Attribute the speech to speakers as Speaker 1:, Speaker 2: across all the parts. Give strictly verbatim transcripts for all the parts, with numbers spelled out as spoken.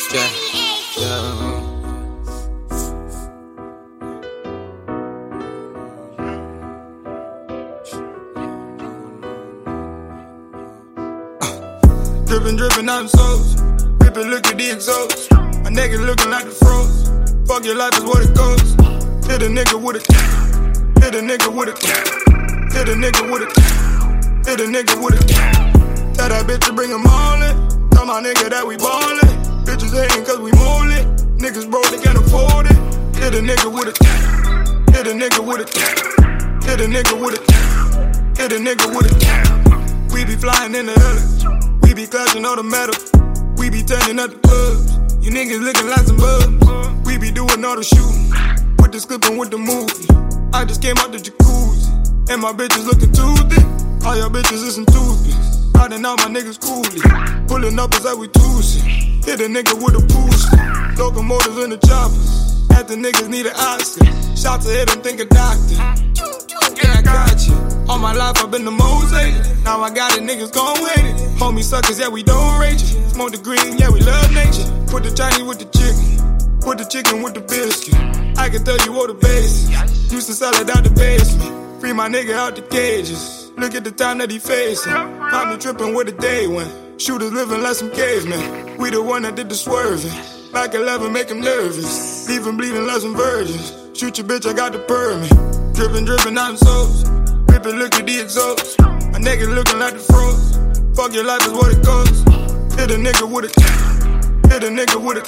Speaker 1: Yeah, yeah.
Speaker 2: Drippin', drippin' out the souls. Rippin', look at the exhaust. My nigga looking like the froze. Fuck your life is what it goes. Hit a nigga with a Hit a nigga with a Hit a nigga with a Hit a nigga with a Tell that bitch to bring them all in. Tell my nigga that we ballin'. Bitches hatin' cause we mollin'. Niggas broke, they can't afford it. Hit a nigga with a Hit a nigga with a Hit a nigga with a Hit a nigga with a We be flying in the heli. We be clutching all the metal. We be turning up the clubs. You niggas looking like some bubs. We be doing all the shooting. With the script and with the movie. I just came out the jacuzzi. And my bitches looking toothy. All y'all bitches is some toothpicks. Riding out my niggas coolly. Pulling up as like we Tuesday. Hit a nigga with a boost. Locomotives in the choppers. At the niggas need an Oscar. Shots ahead and think a doctor. Yeah, I got you. All my life I've been the mosaic. Now I got it, niggas gon' hate it. Homie suckers, yeah, we don't rate it. Smoke the green, yeah, we love nature. Put the Chinese with the chicken. Put the chicken with the biscuit. I can tell you what the basics. Used to sell it out the basement. Free my nigga out the cages. Look at the time that he facing. Got me tripping where the day went. Shooters living like some cavemen. We the one that did the swerving. Back eleven, make him nervous. Leave him bleeding like some virgins. Shoot your bitch, I got the permit. Drippin', drippin' out the souls. Rippin', look at the exhaust. My nigga looking like the froze. Fuck your life is what it goes. Hit a nigga with a Hit a nigga with a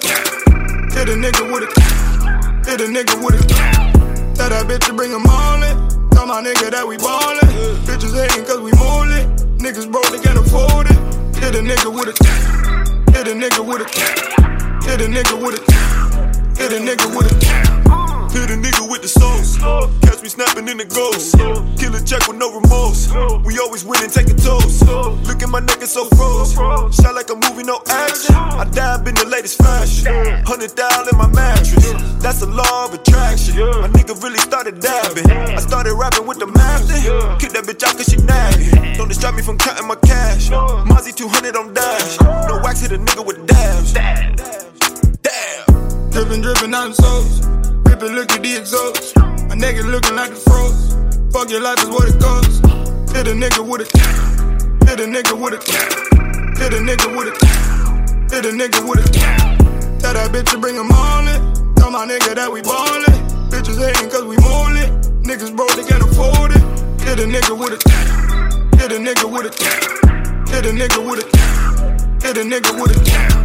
Speaker 2: Hit a nigga with a Hit a nigga with a Tell that bitch to bring them all in. Tell my nigga that we ballin'. Bitches hatin' cause we mollin'. Niggas broke, they can't afford it. Hit a nigga with a Hit a nigga with a Hit a nigga with a Hit a nigga with a
Speaker 3: Hit a nigga with the sauce. Catch me snapping in the ghost. Kill a check with no remorse. We always win and take a toast. Look at my neck, it's so froze. Shot like a movie, no action. I dab in the latest fashion. Hundred thousand in my mattress. That's the law of attraction. My nigga really started dabbing. I started rapping with the master. Kick that bitch out cause she nagging. Don't distract me from counting my cash. Mozzie two hundred on dash. No wax, hit a nigga with dabs. Damn.
Speaker 2: Drippin', drippin' out the souls. Rippin', look at the exhaust. My nigga looking like the froze. Fuck your life is what it goes. Hit a nigga with a Hit a nigga with a Hit a nigga with a Hit a nigga with a Tell that bitch to bring them all in. Tell my nigga that we ballin'. Bitches hatin' cause we mollin'. Niggas broke, they can't afford it. Hit a nigga with a Hit a nigga with a Hit a nigga with a Hit a nigga with a